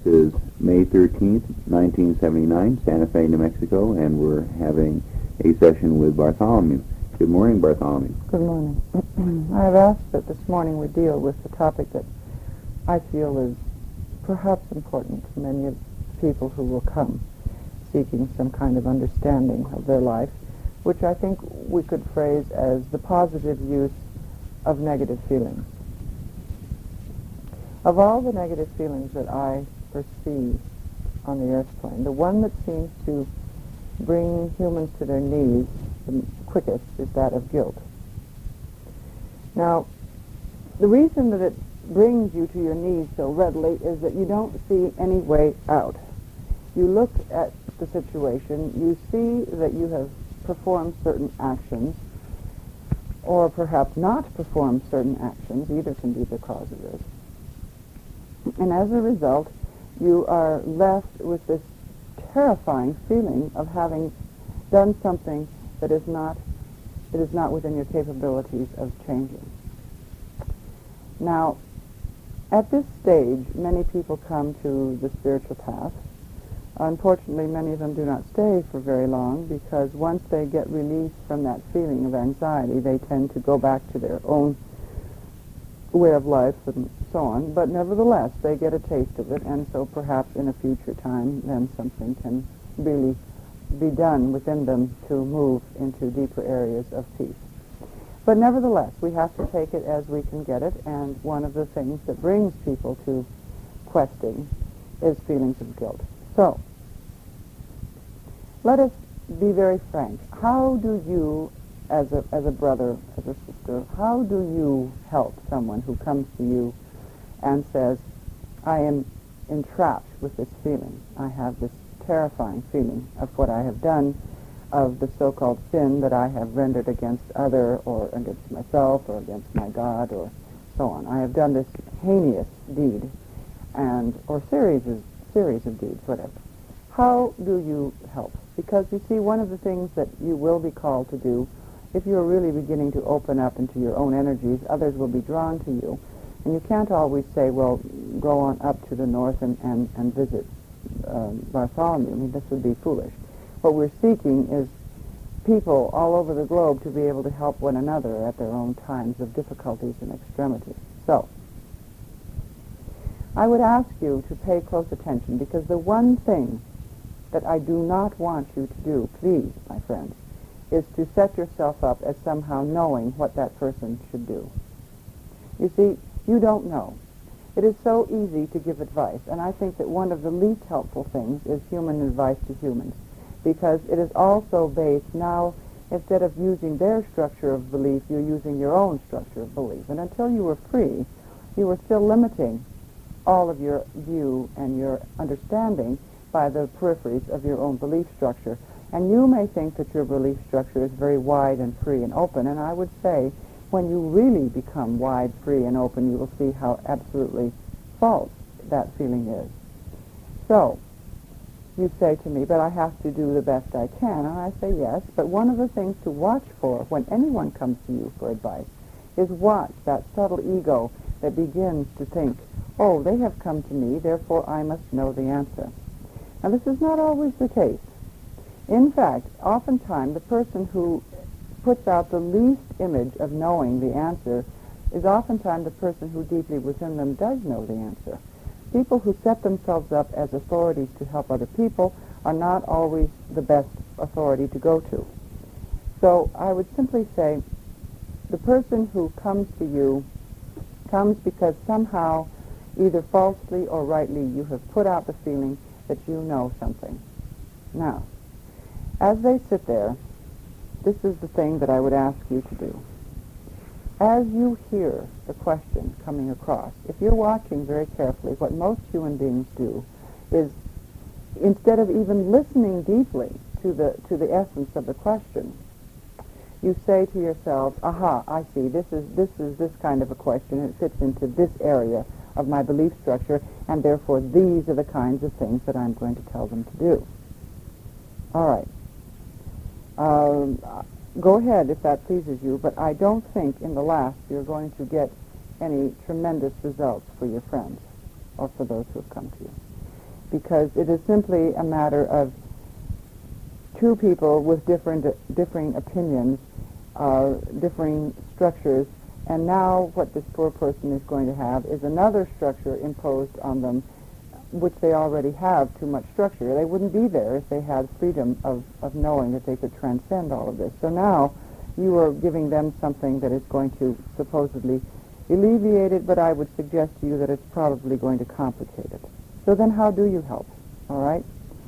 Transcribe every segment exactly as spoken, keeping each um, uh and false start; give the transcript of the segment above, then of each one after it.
is May thirteenth, nineteen seventy-nine, Santa Fe, New Mexico, and we're having a session with Bartholomew. Good morning, Bartholomew. Good morning. I've asked that this morning we deal with the topic that I feel is perhaps important to many of the people who will come seeking some kind of understanding of their life, which I think we could phrase as the positive use of negative feelings. Of all the negative feelings that I perceive on the earth plane, the one that seems to bring humans to their knees the quickest is that of guilt. Now, the reason that it brings you to your knees so readily is that you don't see any way out. You look at the situation, you see that you have performed certain actions, or perhaps not performed certain actions. Either can be the cause of this. And as a result, you are left with this terrifying feeling of having done something that is not, that is not within your capabilities of changing. Now, at this stage, many people come to the spiritual path. Unfortunately, many of them do not stay for very long, because once they get released from that feeling of anxiety, they tend to go back to their own way of life and so on. But nevertheless, they get a taste of it, and so perhaps in a future time, then something can really be done within them to move into deeper areas of peace. But nevertheless, we have to take it as we can get it, and one of the things that brings people to questing is feelings of guilt. So, let us be very frank. How do you, as a, as a brother, as a sister, how do you help someone who comes to you and says, I am entrapped with this feeling. I have this terrifying feeling of what I have done, of the so-called sin that I have rendered against other, or against myself, or against my God, or so on. I have done this heinous deed, and or series of, series of deeds, whatever. How do you help? Because you see, one of the things that you will be called to do, if you're really beginning to open up into your own energies, others will be drawn to you. And you can't always say, well, go on up to the north and, and, and visit um, Bartholomew. I mean, this would be foolish. What we're seeking is people all over the globe to be able to help one another at their own times of difficulties and extremities. So, I would ask you to pay close attention, because the one thing that I do not want you to do, please, my friends, is to set yourself up as somehow knowing what that person should do. You see, you don't know. It is so easy to give advice, and I think that one of the least helpful things is human advice to humans, because it is also based now, instead of using their structure of belief, you're using your own structure of belief. And until you were free, you were still limiting all of your view and your understanding by the peripheries of your own belief structure. And you may think that your belief structure is very wide and free and open, and I would say when you really become wide, free, and open, you will see how absolutely false that feeling is. So, you say to me, but I have to do the best I can, and I say yes, but one of the things to watch for when anyone comes to you for advice is watch that subtle ego that begins to think, oh, they have come to me, therefore I must know the answer. Now, this is not always the case. In fact, oftentimes the person who puts out the least image of knowing the answer is oftentimes the person who deeply within them does know the answer. People who set themselves up as authorities to help other people are not always the best authority to go to. So I would simply say the person who comes to you comes because somehow, either falsely or rightly, you have put out the feeling that you know something. Now, as they sit there, this is the thing that I would ask you to do. As you hear the question coming across, if you're watching very carefully, what most human beings do is, instead of even listening deeply to the to the essence of the question, you say to yourself, aha, I see, this is this is this kind of a question, it fits into this area of my belief structure, and therefore these are the kinds of things that I'm going to tell them to do. All right. Um, go ahead if that pleases you, but I don't think in the last you're going to get any tremendous results for your friends or for those who have come to you. because it is simply a matter of two people with different, differing opinions, uh, differing structures, and now what this poor person is going to have is another structure imposed on them, which they already have too much structure. They wouldn't be there if they had freedom of, of knowing that they could transcend all of this. So now you are giving them something that is going to supposedly alleviate it, but I would suggest to you that it's probably going to complicate it. So then how do you help? All right?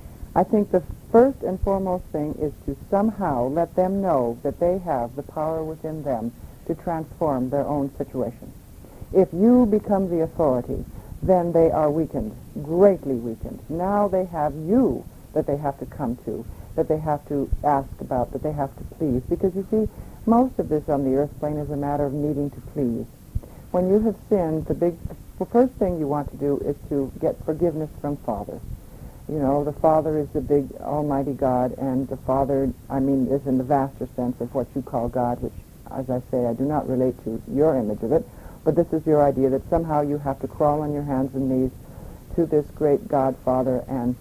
I think the first and foremost thing is to somehow let them know that they have the power within them to transform their own situation. If you become the authority, then they are weakened, greatly weakened. Now they have you that they have to come to, that they have to ask about, that they have to please. Because you see, most of this on the earth plane is a matter of needing to please. When you have sinned, the big, the first thing you want to do is to get forgiveness from Father. You know, the Father is the big almighty God, and the Father, I mean, is in the vaster sense of what you call God, which, as I say, I do not relate to your image of it, but this is your idea that somehow you have to crawl on your hands and knees to this great God Father and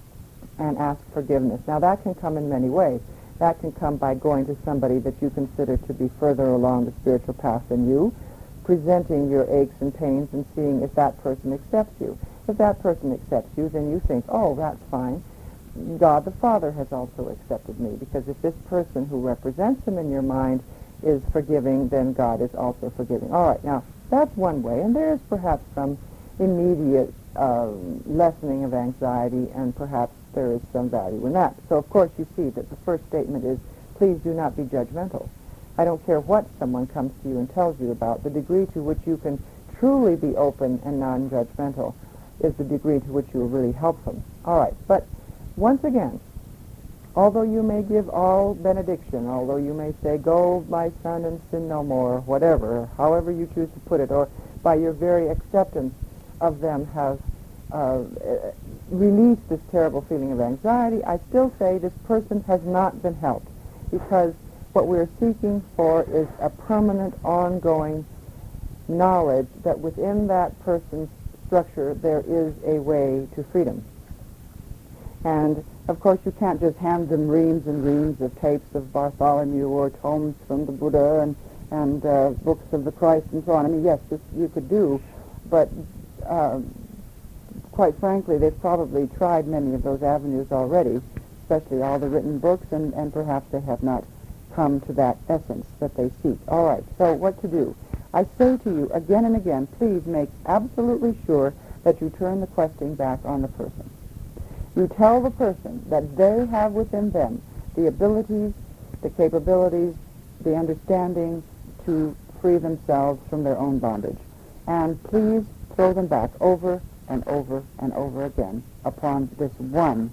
and ask forgiveness. Now that can come in many ways. That can come by going to somebody that you consider to be further along the spiritual path than you, presenting your aches and pains and seeing if that person accepts you. If that person accepts you, then you think, oh, that's fine. God the Father has also accepted me, because if this person who represents him in your mind is forgiving, then God is also forgiving. All right, now, that's one way, and there is perhaps some immediate uh, lessening of anxiety, and perhaps there is some value in that. So, of course, you see that the first statement is, please do not be judgmental. I don't care what someone comes to you and tells you about. The degree to which you can truly be open and non-judgmental is the degree to which you will really help them. All right, but once again, although you may give all benediction, although you may say, go, my son, and sin no more, whatever, however you choose to put it, or by your very acceptance of them have uh, released this terrible feeling of anxiety, I still say this person has not been helped, because what we're seeking for is a permanent, ongoing knowledge that within that person's structure there is a way to freedom. And of course you can't just hand them reams and reams of tapes of Bartholomew or tomes from the Buddha and, and uh, books of the Christ and so on. I mean, yes, this you could do, but uh, quite frankly, they've probably tried many of those avenues already, especially all the written books, and, and perhaps they have not come to that essence that they seek. All right, so what to do? I say to you again and again, please make absolutely sure that you turn the questing back on the person. You tell the person that they have within them the abilities, the capabilities, the understanding to free themselves from their own bondage. And please throw them back over and over and over again upon this one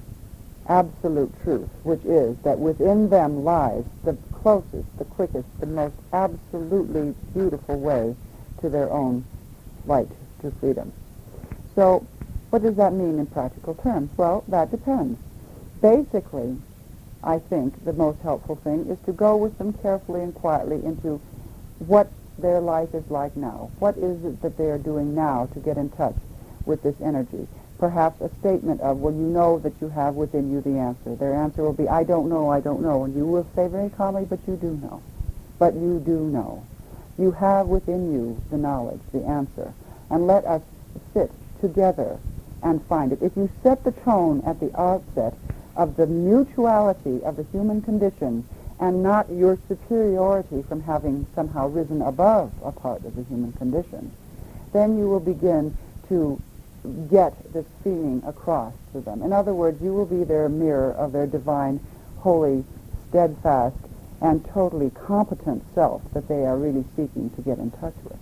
absolute truth, which is that within them lies the closest, the quickest, the most absolutely beautiful way to their own flight to freedom. So, what does that mean in practical terms? Well, that depends. Basically, I think the most helpful thing is to go with them carefully and quietly into what their life is like now. What is it that they are doing now to get in touch with this energy? Perhaps a statement of, well, you know that you have within you the answer. Their answer will be, I don't know, I don't know. And you will say very calmly, but you do know. But you do know. You have within you the knowledge, the answer. And let us sit together and find it. If you set the tone at the outset of the mutuality of the human condition and not your superiority from having somehow risen above a part of the human condition, then you will begin to get this feeling across to them. In other words, you will be their mirror of their divine, holy, steadfast, and totally competent self that they are really seeking to get in touch with.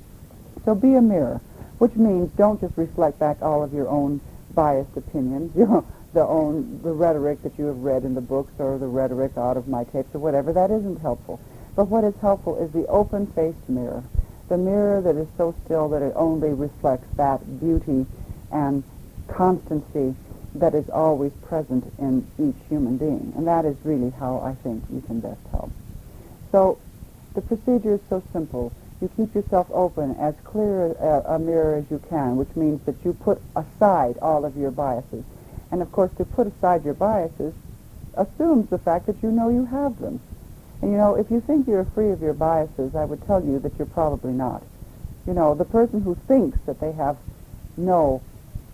So be a mirror, which means don't just reflect back all of your own biased opinions, you know, the own the rhetoric that you have read in the books or the rhetoric out of my tapes or whatever. That isn't helpful. But what is helpful is the open-faced mirror, the mirror that is so still that it only reflects that beauty and constancy that is always present in each human being. And that is really how I think you can best help. So the procedure is so simple. You keep yourself open, as clear a, a mirror as you can, which means that you put aside all of your biases. And of course, to put aside your biases assumes the fact that you know you have them. And you know, if you think you're free of your biases, I would tell you that you're probably not. You know, the person who thinks that they have no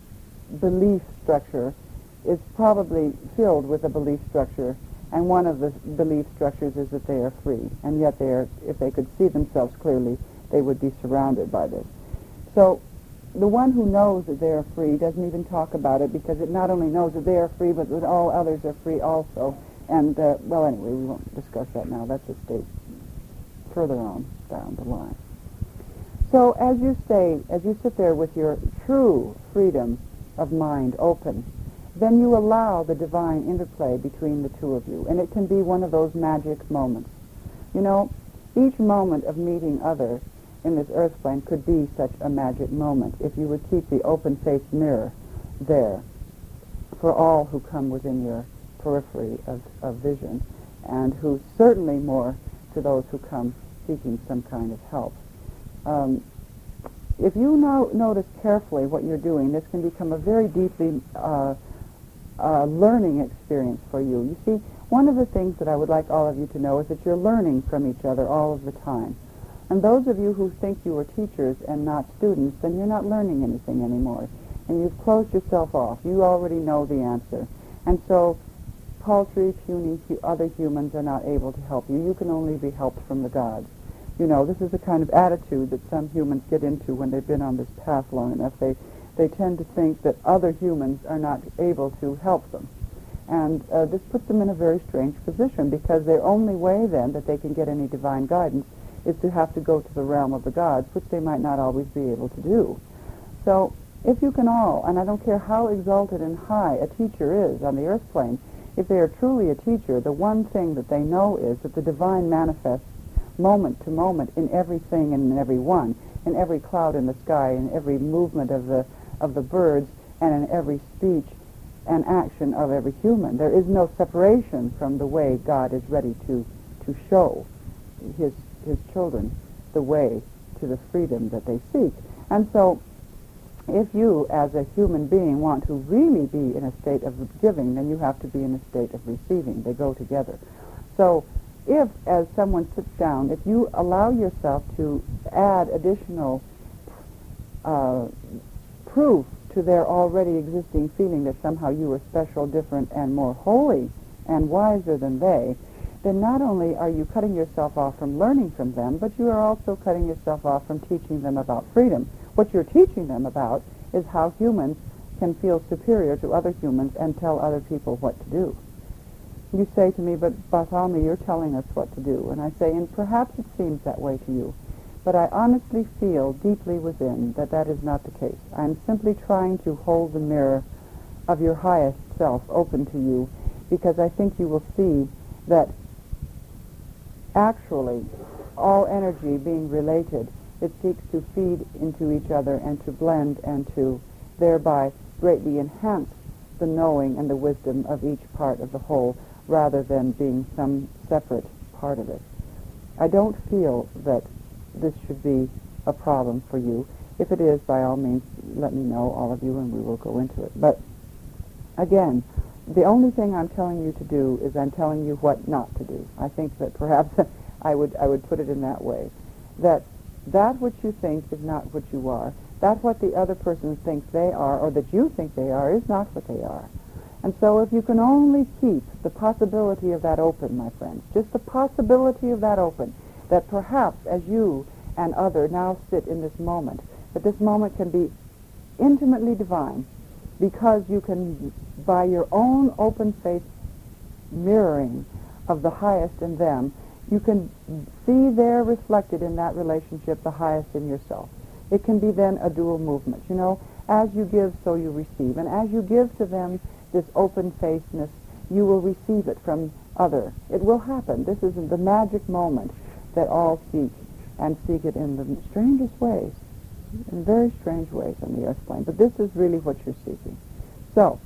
belief structure is probably filled with a belief structure, and one of the belief structures is that they are free, and yet they are, if they could see themselves clearly, they would be surrounded by this. So the one who knows that they are free doesn't even talk about it, because it not only knows that they are free, but that all others are free also. And, uh, well, anyway, we won't discuss that now. That's a state further on down the line. So as you stay, as you sit there with your true freedom of mind open, then you allow the divine interplay between the two of you, and it can be one of those magic moments. You know, each moment of meeting other in this earth plane could be such a magic moment if you would keep the open-faced mirror there for all who come within your periphery of, of vision, and who certainly more to those who come seeking some kind of help. Um, if you no- notice carefully what you're doing, this can become a very deeply uh, uh, learning experience for you. You see, one of the things that I would like all of you to know is that you're learning from each other all of the time. And those of you who think you are teachers and not students, then you're not learning anything anymore. And you've closed yourself off. You already know the answer. And so paltry, puny hu- other humans are not able to help you. You can only be helped from the gods. You know, this is the kind of attitude that some humans get into when they've been on this path long enough. They, they tend to think that other humans are not able to help them. And uh, this puts them in a very strange position, because their only way then that they can get any divine guidance is to have to go to the realm of the gods, which they might not always be able to do. So if you can all, and I don't care how exalted and high a teacher is on the earth plane, if they are truly a teacher, the one thing that they know is that the divine manifests moment to moment in everything and in every one, in every cloud in the sky, in every movement of the of the birds, and in every speech and action of every human. There is no separation from the way God is ready to to show his his children the way to the freedom that they seek. And so if you, as a human being, want to really be in a state of giving, then you have to be in a state of receiving. They go together. So if, as someone sits down, if you allow yourself to add additional uh, proof to their already existing feeling that somehow you are special, different, and more holy and wiser than they, then not only are you cutting yourself off from learning from them, but you are also cutting yourself off from teaching them about freedom. What you're teaching them about is how humans can feel superior to other humans and tell other people what to do. You say to me, but Bartholomew, you're telling us what to do. And I say, and perhaps it seems that way to you, but I honestly feel deeply within that that is not the case. I'm simply trying to hold the mirror of your highest self open to you, because I think you will see that actually all energy being related, it seeks to feed into each other and to blend and to thereby greatly enhance the knowing and the wisdom of each part of the whole, rather than being some separate part of it. I don't feel that this should be a problem for you. If it is, by all means, let me know, all of you, and we will go into it. But again, the only thing I'm telling you to do is I'm telling you what not to do. I think that perhaps I would I would put it in that way, that that which you think is not what you are. That what the other person thinks they are, or that you think they are, is not what they are. And so if you can only keep the possibility of that open, my friends, just the possibility of that open, that perhaps as you and other now sit in this moment, that this moment can be intimately divine, because you can, by your own open-faced mirroring of the highest in them, you can see there reflected in that relationship the highest in yourself. It can be then a dual movement. You know, as you give, so you receive. And as you give to them this open-facedness, you will receive it from other. It will happen. This is the magic moment that all seek, and seek it in the strangest ways, in very strange ways on the earth plane. But this is really what you're seeking. So,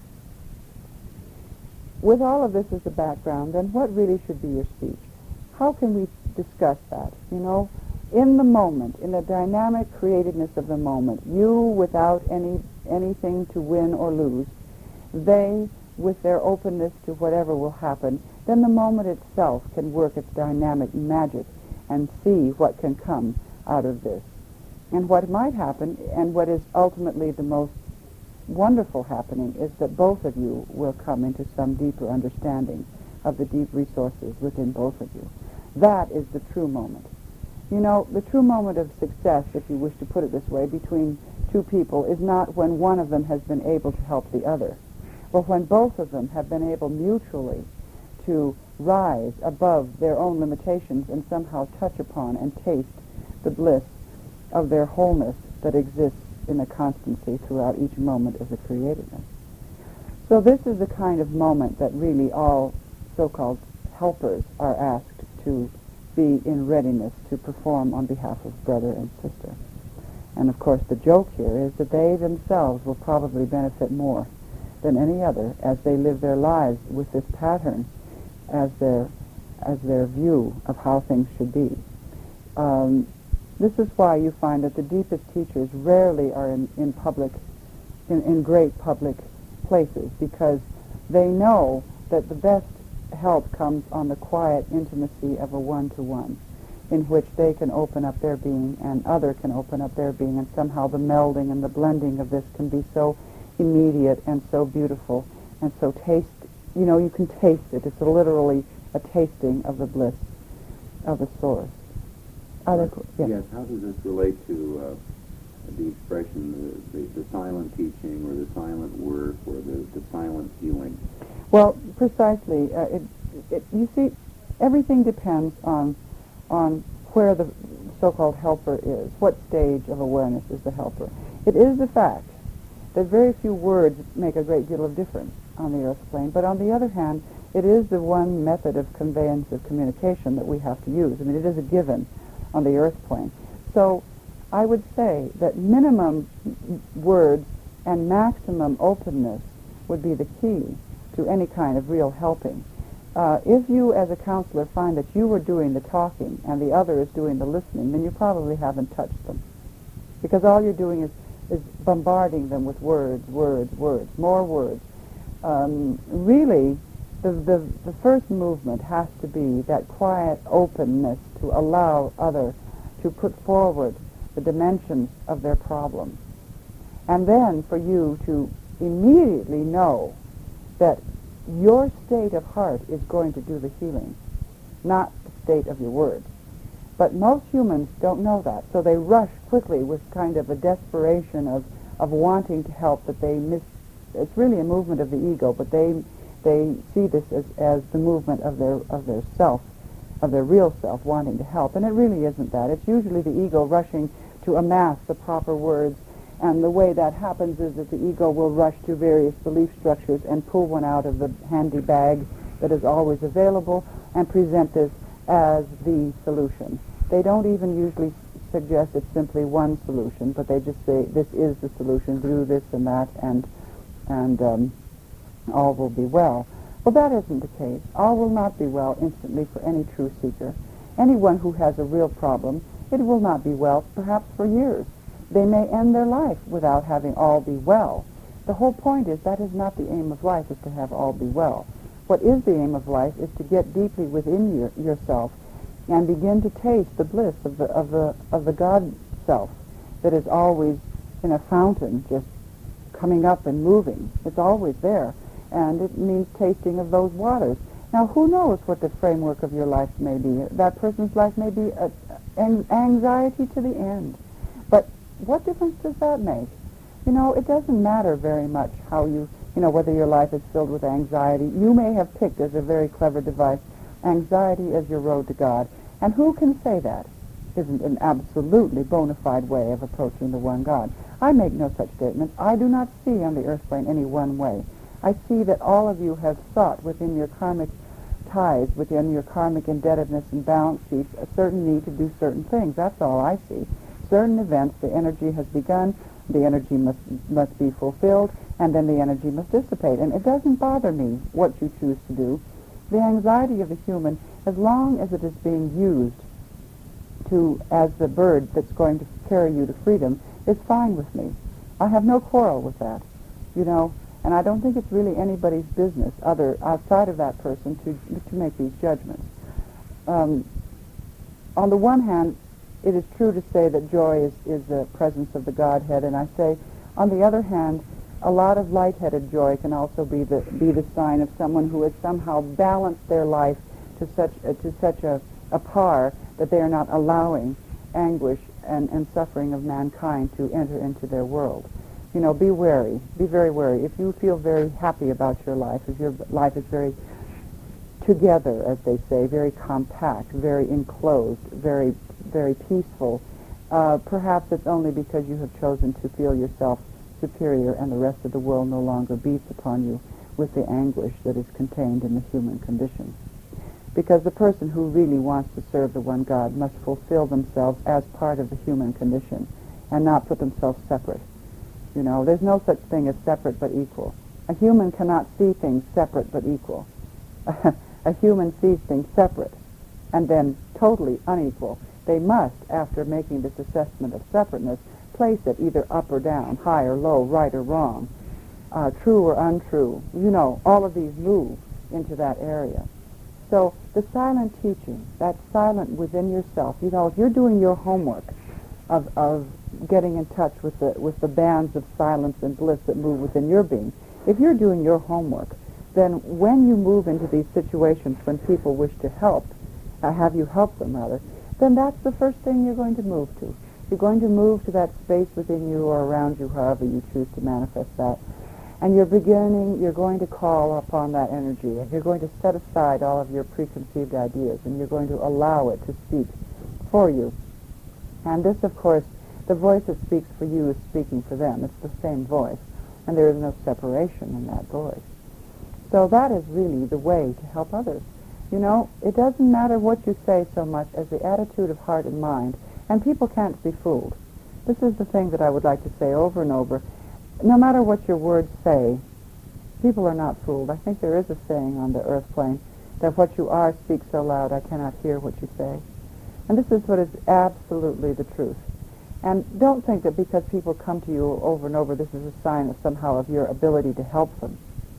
with all of this as a background, then what really should be your speech? How can we discuss that? You know, in the moment, in the dynamic creativeness of the moment, you without any anything to win or lose, they with their openness to whatever will happen, then the moment itself can work its dynamic magic and see what can come out of this. And what might happen, and what is ultimately the most wonderful happening, is that both of you will come into some deeper understanding of the deep resources within both of you. That is the true moment. You know, the true moment of success, if you wish to put it this way, between two people is not when one of them has been able to help the other, but when both of them have been able mutually to rise above their own limitations and somehow touch upon and taste the bliss of their wholeness that exists in a constancy throughout each moment of the createdness. So this is the kind of moment that really all so-called helpers are asked to be in readiness to perform on behalf of brother and sister. And of course the joke here is that they themselves will probably benefit more than any other as they live their lives with this pattern as their as their view of how things should be. Um, this is why you find that the deepest teachers rarely are in, in public, in, in great public places, because they know that the best help comes on the quiet intimacy of a one-to-one, in which they can open up their being and other can open up their being, and somehow the melding and the blending of this can be so immediate and so beautiful and so taste, you know, you can taste it. It's a literally a tasting of the bliss of the source. Other, yes. yes, how does this relate to uh, the expression, the, the, the silent teaching or the silent work or the, the silent healing? Well, precisely. Uh, it, it, you see, everything depends on on where the so-called helper is, what stage of awareness is the helper. It is the fact that very few words make a great deal of difference on the earth plane, but on the other hand, it is the one method of conveyance of communication that we have to use. I mean, it is a given on the earth plane. So I would say that minimum words and maximum openness would be the key to any kind of real helping. Uh, if you as a counselor find that you are doing the talking and the other is doing the listening, then you probably haven't touched them, because all you're doing is, is bombarding them with words, words, words, more words. Um, really, the, the, the first movement has to be that quiet openness to allow other to put forward the dimensions of their problem. And then for you to immediately know that your state of heart is going to do the healing, not the state of your words. But most humans don't know that, so they rush quickly with kind of a desperation of, of wanting to help that they miss. It's really a movement of the ego, but they they see this as, as the movement of their of their self, of their real self wanting to help, and it really isn't that. It's usually the ego rushing to amass the proper words. And the way that happens is that the ego will rush to various belief structures and pull one out of the handy bag that is always available and present this as the solution. They don't even usually suggest it's simply one solution, but they just say, this is the solution, do this and that, and, and um, all will be well. Well, that isn't the case. All will not be well instantly for any true seeker. Anyone who has a real problem, it will not be well perhaps for years. They may end their life without having all be well. The whole point is that is not the aim of life, is to have all be well. What is the aim of life is to get deeply within your, yourself and begin to taste the bliss of the, of the, of the God self that is always in a fountain, just coming up and moving. It's always there, and it means tasting of those waters. Now, who knows what the framework of your life may be? That person's life may be a, an anxiety to the end. But what difference does that make? You know, it doesn't matter very much how you, you know, whether your life is filled with anxiety. You may have picked as a very clever device anxiety as your road to God. And who can say that isn't an absolutely bona fide way of approaching the one God? I make no such statements. I do not see on the earth plane any one way. I see that all of you have sought within your karmic ties, within your karmic indebtedness and balance sheets, a certain need to do certain things. That's all I see. Certain events, the energy has begun, the energy must must be fulfilled, and then the energy must dissipate. And it doesn't bother me what you choose to do. The anxiety of the human, as long as it is being used to, as the bird that's going to carry you to freedom, is fine with me. I have no quarrel with that, you know, and I don't think it's really anybody's business other outside of that person to to make these judgments. Um, on the one hand, it is true to say that joy is, is the presence of the Godhead, and I say, on the other hand, a lot of light-headed joy can also be the be the sign of someone who has somehow balanced their life to such uh, to such a, a par that they are not allowing anguish and, and suffering of mankind to enter into their world. You know, be wary, be very wary. If you feel very happy about your life, if your life is very together, as they say, very compact, very enclosed, very, very peaceful, uh, perhaps it's only because you have chosen to feel yourself superior and the rest of the world no longer beats upon you with the anguish that is contained in the human condition. Because the person who really wants to serve the one God must fulfill themselves as part of the human condition and not put themselves separate. You know, there's no such thing as separate but equal. A human cannot see things separate but equal. A human sees things separate and then totally unequal. They must, after making this assessment of separateness, place it either up or down, high or low, right or wrong, uh, true or untrue. You know, all of these move into that area. So the silent teaching, that silent within yourself, you know, if you're doing your homework of, of getting in touch with the, with the bands of silence and bliss that move within your being, if you're doing your homework, then when you move into these situations when people wish to help, uh, have you help them rather, then that's the first thing you're going to move to. You're going to move to that space within you or around you, however you choose to manifest that. And you're beginning, you're going to call upon that energy, and you're going to set aside all of your preconceived ideas, and you're going to allow it to speak for you. And this, of course, the voice that speaks for you is speaking for them. It's the same voice, and there is no separation in that voice. So that is really the way to help others. You know, it doesn't matter what you say so much as the attitude of heart and mind, and people can't be fooled. This is the thing that I would like to say over and over. No matter what your words say, people are not fooled. I think there is a saying on the earth plane that what you are speaks so loud I cannot hear what you say. And this is what is absolutely the truth. And don't think that because people come to you over and over, this is a sign of somehow of your ability to help them.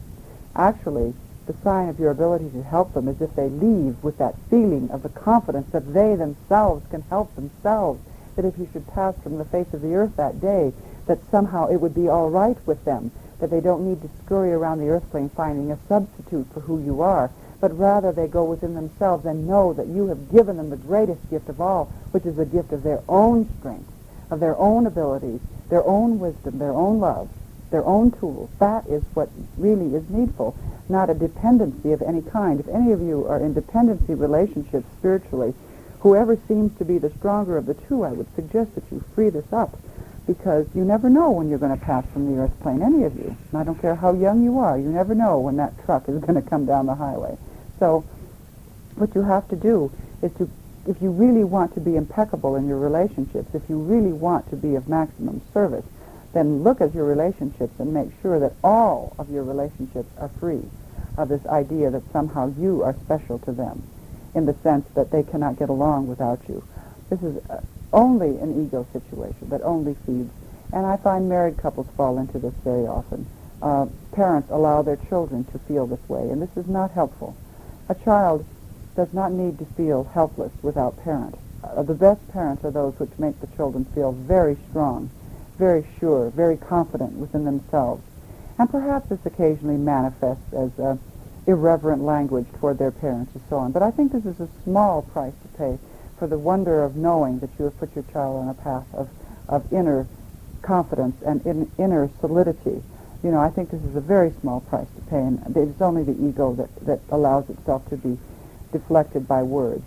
Actually, the sign of your ability to help them is if they leave with that feeling of the confidence that they themselves can help themselves, that if you should pass from the face of the earth that day, that somehow it would be all right with them, that they don't need to scurry around the earth plane finding a substitute for who you are, but rather they go within themselves and know that you have given them the greatest gift of all, which is the gift of their own strength, of their own abilities, their own wisdom, their own love, their own tools. That is what really is needful, not a dependency of any kind. If any of you are in dependency relationships spiritually, whoever seems to be the stronger of the two, I would suggest that you free this up, because you never know when you're going to pass from the earth plane, any of you. And I don't care how young you are, you never know when that truck is going to come down the highway. So what you have to do is to, if you really want to be impeccable in your relationships, if you really want to be of maximum service, then look at your relationships and make sure that all of your relationships are free of this idea that somehow you are special to them, in the sense that they cannot get along without you. This is uh, only an ego situation that only feeds. And I find married couples fall into this very often. Uh, parents allow their children to feel this way, and this is not helpful. A child does not need to feel helpless without parents. Uh, the best parents are those which make the children feel very strong, very sure, very confident within themselves. And perhaps this occasionally manifests as uh, irreverent language toward their parents and so on. But I think this is a small price to pay for the wonder of knowing that you have put your child on a path of, of inner confidence and in, inner solidity. You know, I think this is a very small price to pay, and it's only the ego that, that allows itself to be deflected by words.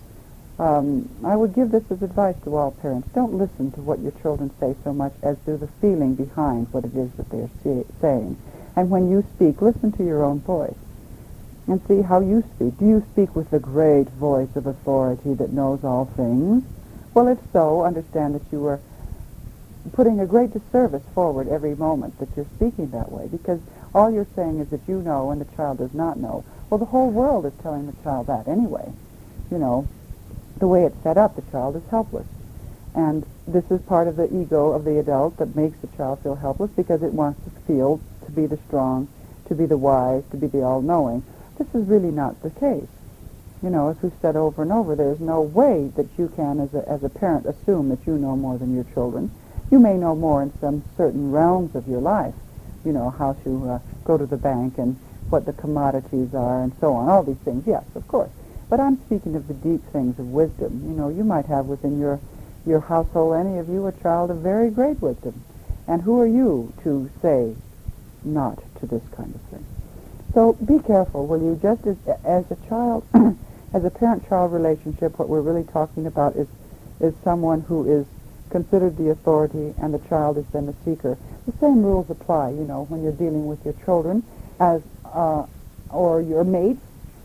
Um, I would give this as advice to all parents. Don't listen to what your children say so much as to the feeling behind what it is that they're say, saying. And when you speak, listen to your own voice and see how you speak. Do you speak with the great voice of authority that knows all things? Well, if so, understand that you are putting a great disservice forward every moment that you're speaking that way, because all you're saying is that you know and the child does not know. Well, the whole world is telling the child that anyway. You know, the way it's set up, the child is helpless. And this is part of the ego of the adult that makes the child feel helpless because it wants to feel to be the strong, to be the wise, to be the all-knowing. This is really not the case. You know, as we've said over and over, there's no way that you can, as a, as a parent, assume that you know more than your children. You may know more in some certain realms of your life, you know, how to uh, go to the bank and what the commodities are and so on, all these things, yes, of course. But I'm speaking of the deep things of wisdom. You know, you might have within your, your household, any of you, a child of very great wisdom. And who are you to say not to this kind of thing? So be careful, will you? Just as, as a child, as a parent-child relationship, what we're really talking about is, is someone who is considered the authority and the child is then the seeker. The same rules apply, you know, when you're dealing with your children as uh, or your mates,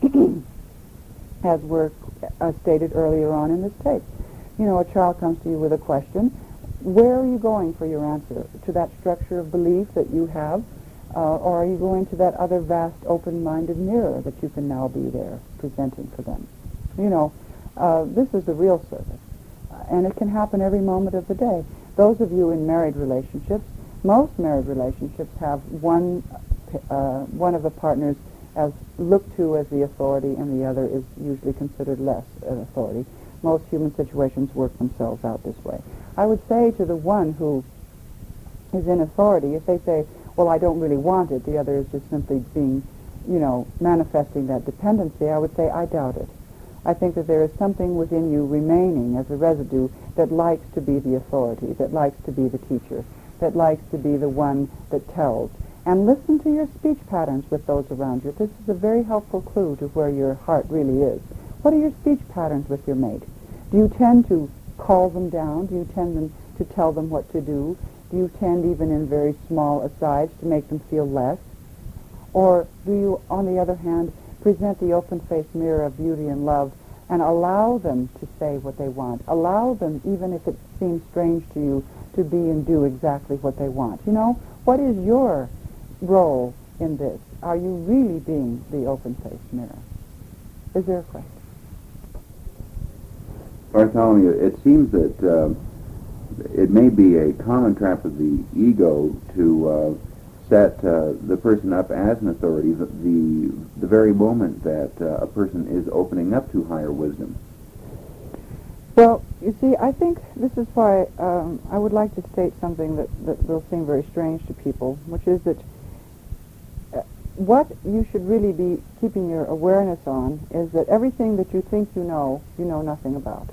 as were uh, stated earlier on in this tape. You know, a child comes to you with a question. Where are you going for your answer? To that structure of belief that you have? Uh, or are you going to that other vast open-minded mirror that you can now be there presenting for them? You know, uh, this is the real service. Uh, and it can happen every moment of the day. Those of you in married relationships, most married relationships have one, uh, one of the partners as looked to as the authority and the other is usually considered less an authority. Most human situations work themselves out this way. I would say to the one who is in authority, if they say, well, I don't really want it, the other is just simply being, you know, manifesting that dependency, I would say, I doubt it. I think that there is something within you remaining as a residue that likes to be the authority, that likes to be the teacher, that likes to be the one that tells. And listen to your speech patterns with those around you. This is a very helpful clue to where your heart really is. What are your speech patterns with your mate? Do you tend to call them down? Do you tend them to tell them what to do? Do you tend, even in very small asides, to make them feel less? Or do you, on the other hand, present the open-faced mirror of beauty and love and allow them to say what they want? Allow them, even if it seems strange to you, to be and do exactly what they want. You know, what is your role in this? Are you really being the open-faced mirror? Is there a question? Bartholomew, it seems that uh, it may be a common trap of the ego to uh, set uh, the person up as an authority the the, the very moment that uh, a person is opening up to higher wisdom. Well, you see, I think this is why um, I would like to state something that, that will seem very strange to people, which is that uh, what you should really be keeping your awareness on is that everything that you think you know, you know nothing about.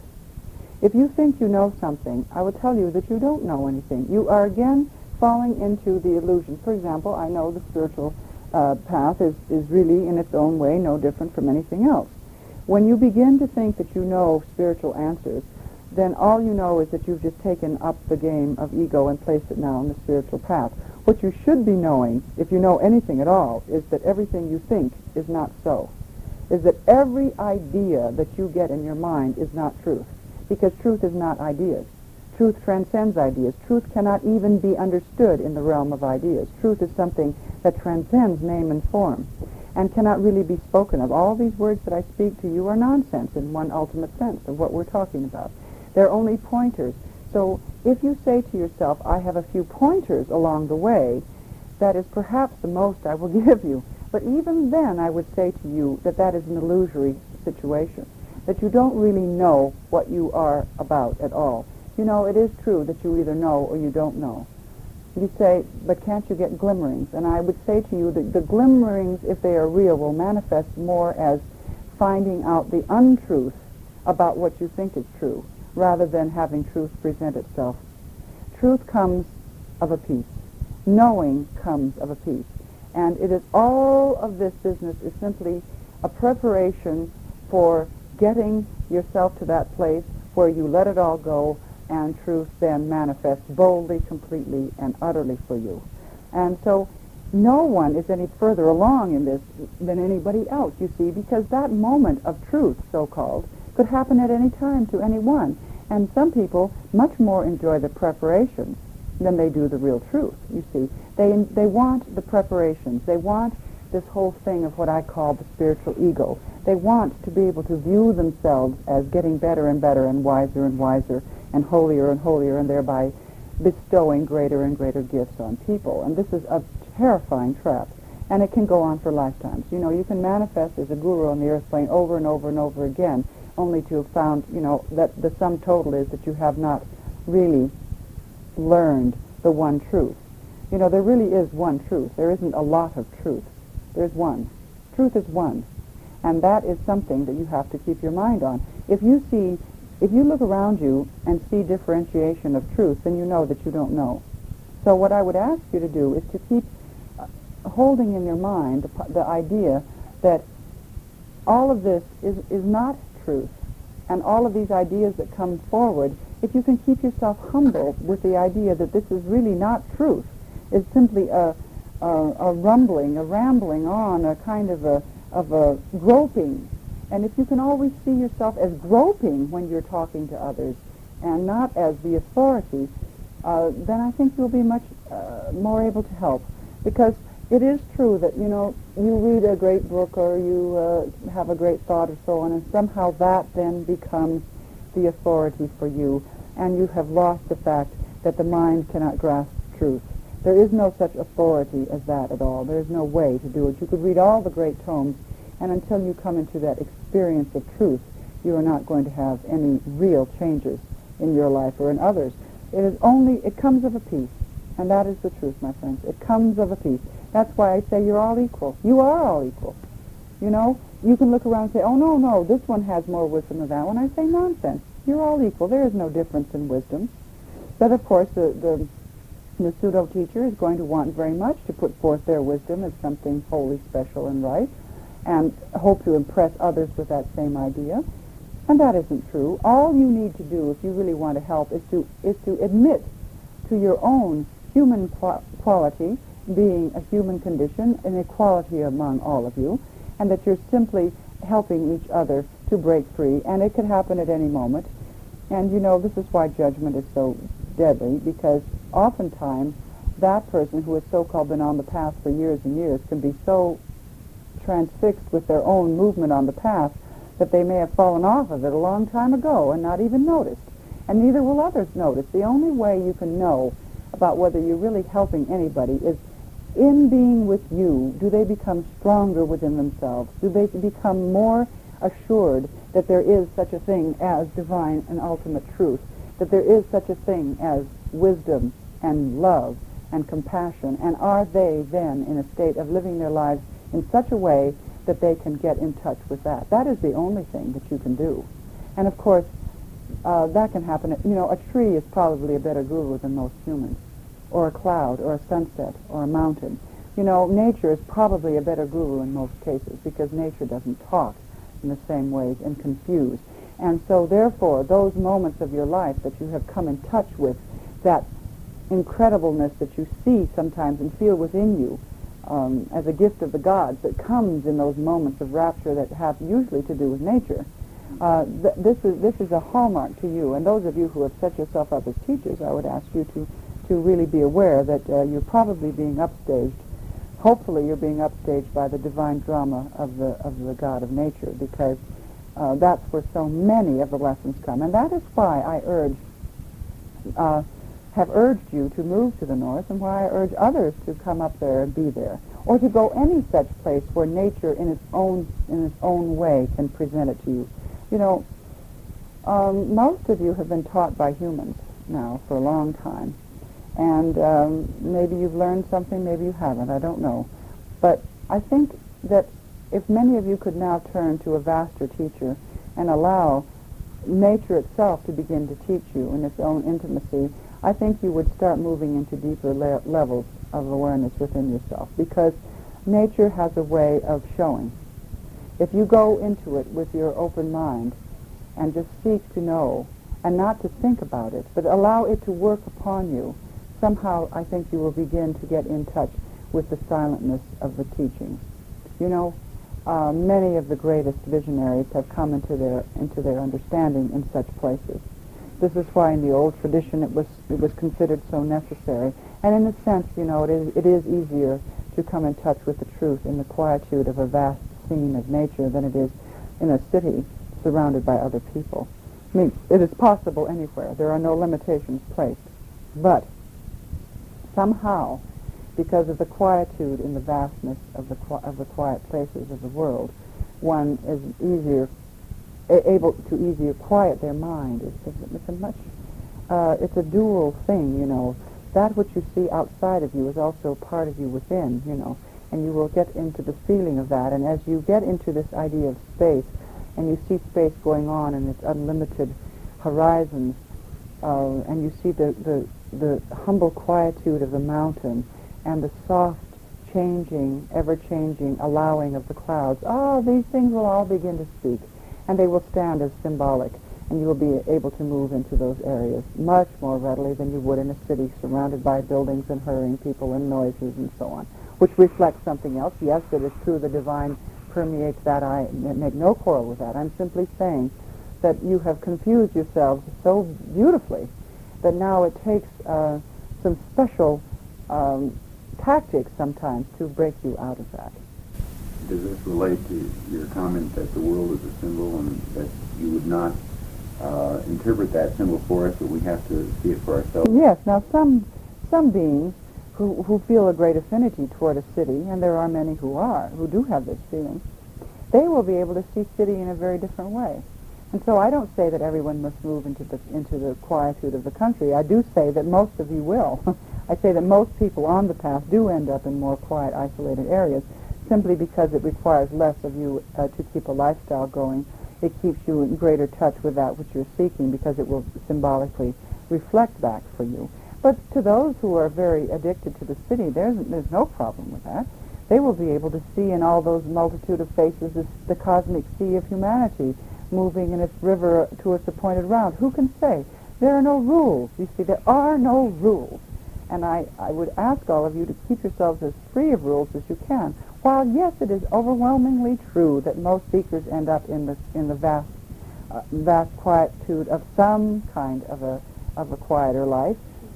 If you think you know something, I would tell you that you don't know anything. You are again falling into the illusion. For example, I know the spiritual uh, path is, is really in its own way no different from anything else. When you begin to think that you know spiritual answers, then all you know is that you've just taken up the game of ego and placed it now on the spiritual path. What you should be knowing, if you know anything at all, is that everything you think is not so. Is that every idea that you get in your mind is not truth. Because truth is not ideas. Truth transcends ideas. Truth cannot even be understood in the realm of ideas. Truth is something that transcends name and form and cannot really be spoken of. All these words that I speak to you are nonsense in one ultimate sense of what we're talking about. They're only pointers. So if you say to yourself, I have a few pointers along the way, that is perhaps the most I will give you. But even then I would say to you that that is an illusory situation, that you don't really know what you are about at all. You know, it is true that you either know or you don't know. You say, but can't you get glimmerings? And I would say to you that the glimmerings, if they are real, will manifest more as finding out the untruth about what you think is true, rather than having truth present itself. Truth comes of a piece. Knowing comes of a piece. And it is all of this business is simply a preparation for getting yourself to that place where you let it all go and truth then manifests boldly, completely, and utterly for you. And so no one is any further along in this than anybody else, you see, because that moment of truth, so-called, could happen at any time to anyone. And some people much more enjoy the preparations than they do the real truth, you see. They, they want the preparations. They want this whole thing of what I call the spiritual ego. They want to be able to view themselves as getting better and better and wiser and wiser and holier and holier, and thereby bestowing greater and greater gifts on people. And this is a terrifying trap, and it can go on for lifetimes. You know, you can manifest as a guru on the earth plane over and over and over again, only to have found, you know, that the sum total is that you have not really learned the one truth. You know, there really is one truth. There isn't a lot of truth. There's one. Truth is one. And that is something that you have to keep your mind on. If you see, if you look around you and see differentiation of truth, then you know that you don't know. So what I would ask you to do is to keep uh, holding in your mind the, the idea that all of this is, is not truth. And all of these ideas that come forward, if you can keep yourself humble with the idea that this is really not truth, is simply a, a, a rumbling, a rambling on, a kind of a, of a groping. And if you can always see yourself as groping when you're talking to others and not as the authority, uh, then I think you'll be much uh, more able to help. Because it is true that, you know, you read a great book or you uh, have a great thought or so on, and somehow that then becomes the authority for you, and you have lost the fact that the mind cannot grasp truth. There is no such authority as that at all. There is no way to do it. You could read all the great tomes, and until you come into that experience of truth, you are not going to have any real changes in your life or in others. It is only, it comes of a piece, and that is the truth, my friends. It comes of a piece. That's why I say you're all equal. You are all equal. You know, you can look around and say, oh, no, no, this one has more wisdom than that one. I say, nonsense. You're all equal. There is no difference in wisdom. But, of course, the, the, the pseudo-teacher is going to want very much to put forth their wisdom as something wholly special and right, and hope to impress others with that same idea. And that isn't true. All you need to do, if you really want to help, is to, is to admit to your own human qual- quality, being a human condition, an equality among all of you, and that you're simply helping each other to break free, and it could happen at any moment. And you know, this is why judgment is so deadly, because oftentimes that person who has so-called been on the path for years and years can be so transfixed with their own movement on the path that they may have fallen off of it a long time ago and not even noticed. And neither will others notice. The only way you can know about whether you're really helping anybody is in being with you. Do they become stronger within themselves? Do they become more assured that there is such a thing as divine and ultimate truth, that there is such a thing as wisdom and love and compassion? And are they then in a state of living their lives in such a way that they can get in touch with that? That is the only thing that you can do. And of course, uh, that can happen. You know, a tree is probably a better guru than most humans, or a cloud, or a sunset, or a mountain. You know, nature is probably a better guru in most cases, because nature doesn't talk in the same ways and confuse. And so, therefore, those moments of your life that you have come in touch with, that incredibleness that you see sometimes and feel within you um, as a gift of the gods that comes in those moments of rapture that have usually to do with nature, uh, th- this is this is a hallmark to you. And those of you who have set yourself up as teachers, I would ask you to to really be aware that uh, you're probably being upstaged. Hopefully you're being upstaged by the divine drama of the of the God of nature, because uh, that's where so many of the lessons come. And that is why I urge, uh, have urged you to move to the north, and why I urge others to come up there and be there, or to go any such place where nature in its own in its own way can present it to you. You know, um, most of you have been taught by humans now for a long time. And um, maybe you've learned something, maybe you haven't, I don't know. But I think that if many of you could now turn to a vaster teacher and allow nature itself to begin to teach you in its own intimacy, I think you would start moving into deeper le- levels of awareness within yourself, because nature has a way of showing. If you go into it with your open mind and just seek to know and not to think about it, but allow it to work upon you, somehow I think you will begin to get in touch with the silentness of the teachings. You know, uh, many of the greatest visionaries have come into their into their understanding in such places. This is why in the old tradition it was it was considered so necessary. And in a sense, you know, it is it is easier to come in touch with the truth in the quietude of a vast scene of nature than it is in a city surrounded by other people. I mean, it is possible anywhere. There are no limitations placed. But somehow, because of the quietude in the vastness of the qui- of the quiet places of the world, one is easier a- able to easier quiet their mind. It's a, it's a much uh, it's a dual thing, you know. That which you see outside of you is also part of you within, you know, and you will get into the feeling of that. And as you get into this idea of space, and you see space going on in its unlimited horizons, uh, and you see the, the, the humble quietude of the mountain, and the soft, changing, ever-changing allowing of the clouds, oh, these things will all begin to speak, and they will stand as symbolic, and you will be able to move into those areas much more readily than you would in a city surrounded by buildings and hurrying people and noises and so on, which reflects something else. Yes, it is true the divine permeates that. I make no quarrel with that. I'm simply saying that you have confused yourselves so beautifully that now it takes uh, some special um, tactics sometimes to break you out of that. Does this relate to your comment that the world is a symbol and that you would not uh, interpret that symbol for us, but we have to see it for ourselves? Yes. Now, some some beings who, who feel a great affinity toward a city, and there are many who are, who do have this feeling, they will be able to see city in a very different way. And so I don't say that everyone must move into the into the quietude of the country. I do say that most of you will. I say that most people on the path do end up in more quiet, isolated areas, simply because it requires less of you uh, to keep a lifestyle going. It keeps you in greater touch with that which you're seeking, because it will symbolically reflect back for you. But to those who are very addicted to the city, there's there's no problem with that. They will be able to see in all those multitude of faces this, the cosmic sea of humanity moving in its river to its appointed route. Who can say? There are no rules. You see, there are no rules. And I, I would ask all of you to keep yourselves as free of rules as you can. While, yes, it is overwhelmingly true that most seekers end up in the in the vast uh, vast quietude of some kind of a of a quieter life,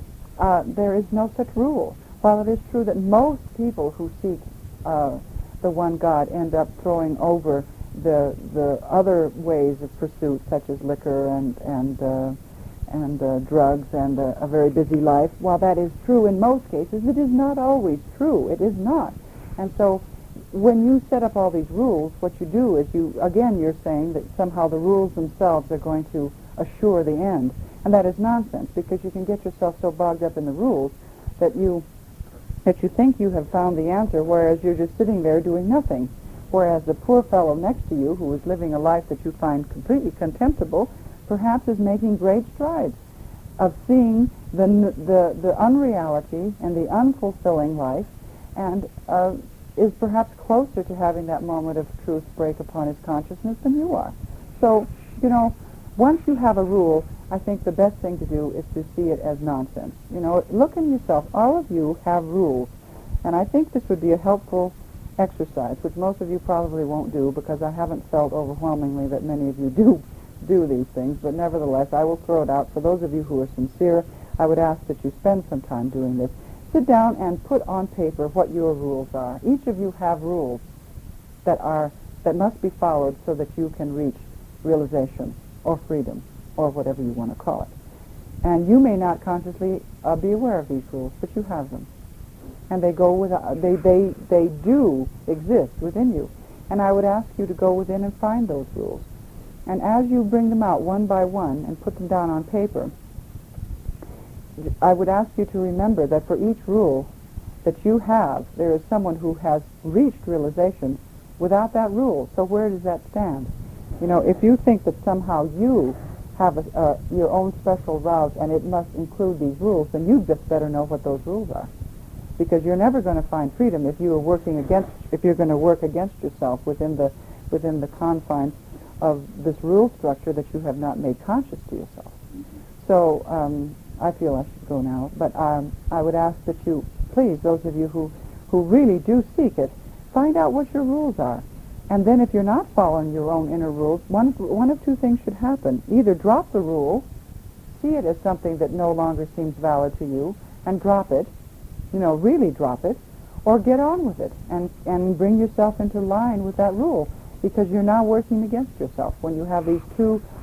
uh, there is no such rule. While it is true that most people who seek uh, the one God end up throwing over the the other ways of pursuit, such as liquor and and uh, and uh, drugs and uh, a very busy life, while that is true in most cases, it is not always true. It is not. And so when you set up all these rules, what you do is you, again, you're saying that somehow the rules themselves are going to assure the end. And that is nonsense, because you can get yourself so bogged up in the rules that you that you think you have found the answer, whereas you're just sitting there doing nothing. Whereas the poor fellow next to you, who is living a life that you find completely contemptible, perhaps is making great strides of seeing the the, the unreality and the unfulfilling life, and uh, is perhaps closer to having that moment of truth break upon his consciousness than you are. So, you know, once you have a rule, I think the best thing to do is to see it as nonsense. You know, look in yourself. All of you have rules, and I think this would be a helpful exercise, which most of you probably won't do, because I haven't felt overwhelmingly that many of you do do these things, but nevertheless, I will throw it out. For those of you who are sincere, I would ask that you spend some time doing this. Sit down and put on paper what your rules are. Each of you have rules that are that must be followed so that you can reach realization or freedom or whatever you want to call it. And you may not consciously uh, be aware of these rules, but you have them, and they go with uh, they they they do exist within you. And I would ask you to go within and find those rules. And as you bring them out one by one and put them down on paper, I would ask you to remember that for each rule that you have, there is someone who has reached realization without that rule. So where does that stand? You know, if you think that somehow you have a, uh, your own special route and it must include these rules, then you just better know what those rules are. Because you're never going to find freedom if you are working against, if you're going to work against yourself within the within the confines of this rule structure that you have not made conscious to yourself. So um, I feel I should go now, but um, I would ask that you, please, those of you who, who really do seek it, find out what your rules are. And then if you're not following your own inner rules, one, one of two things should happen. Either drop the rule, see it as something that no longer seems valid to you, and drop it, you know, really drop it, or get on with it and, and bring yourself into line with that rule, because you're now working against yourself when you have these two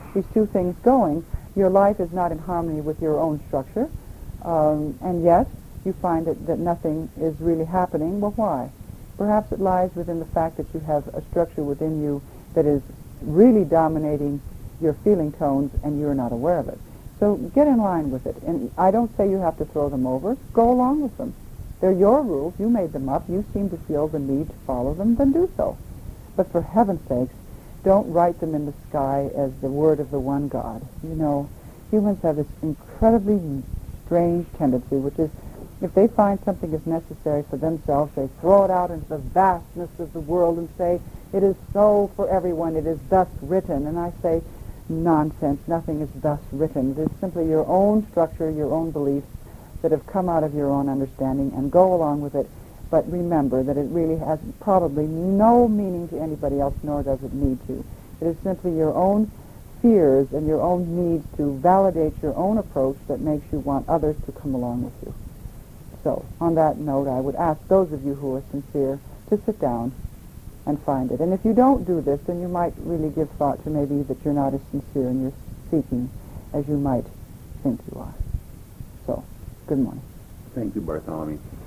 these two things going, your life is not in harmony with your own structure, um, and yet you find that, that nothing is really happening. Well, why? Perhaps it lies within the fact that you have a structure within you that is really dominating your feeling tones and you're not aware of it. So get in line with it. And I don't say you have to throw them over. Go along with them. They're your rules. You made them up. You seem to feel the need to follow them. Then do so. But for heaven's sakes, don't write them in the sky as the word of the one God. You know, humans have this incredibly strange tendency, which is if they find something is necessary for themselves, they throw it out into the vastness of the world and say, it is so for everyone, it is thus written. And I say, nonsense, nothing is thus written. It is simply your own structure, your own beliefs that have come out of your own understanding, and go along with it. But remember that it really has probably no meaning to anybody else, nor does it need to. It is simply your own fears and your own needs to validate your own approach that makes you want others to come along with you. So, on that note, I would ask those of you who are sincere to sit down and find it. And if you don't do this, then you might really give thought to maybe that you're not as sincere in your seeking as you might think you are. So, good morning. Thank you, Bartholomew.